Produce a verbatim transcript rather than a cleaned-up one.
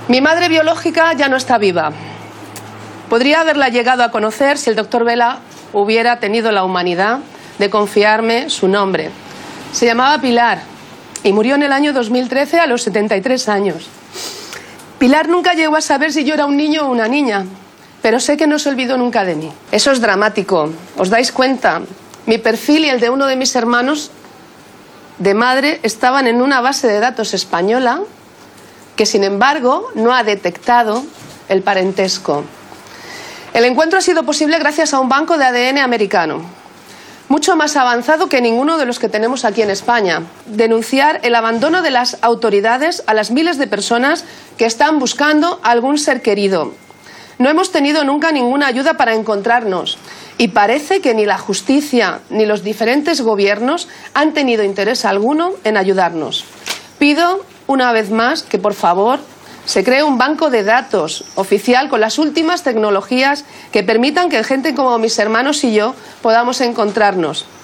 Mi madre biológica ya no está viva. Podría haberla llegado a conocer si el doctor Vela hubiera tenido la humanidad de confiarme su nombre. Se llamaba Pilar y murió en el año dos mil trece a los setenta y tres años. Pilar nunca llegó a saber si yo era un niño o una niña, pero sé que no se olvidó nunca de mí. Eso es dramático. ¿Os dais cuenta? Mi perfil y el de uno de mis hermanos de madre estaban en una base de datos española que, sin embargo, no ha detectado el parentesco. El encuentro ha sido posible gracias a un banco de A D N americano, mucho más avanzado que ninguno de los que tenemos aquí en España. Denunciar el abandono de las autoridades a las miles de personas que están buscando a algún ser querido. No hemos tenido nunca ninguna ayuda para encontrarnos y parece que ni la justicia ni los diferentes gobiernos han tenido interés alguno en ayudarnos. Pido una vez más que, por favor, se cree un banco de datos oficial con las últimas tecnologías que permitan que gente como mis hermanos y yo podamos encontrarnos.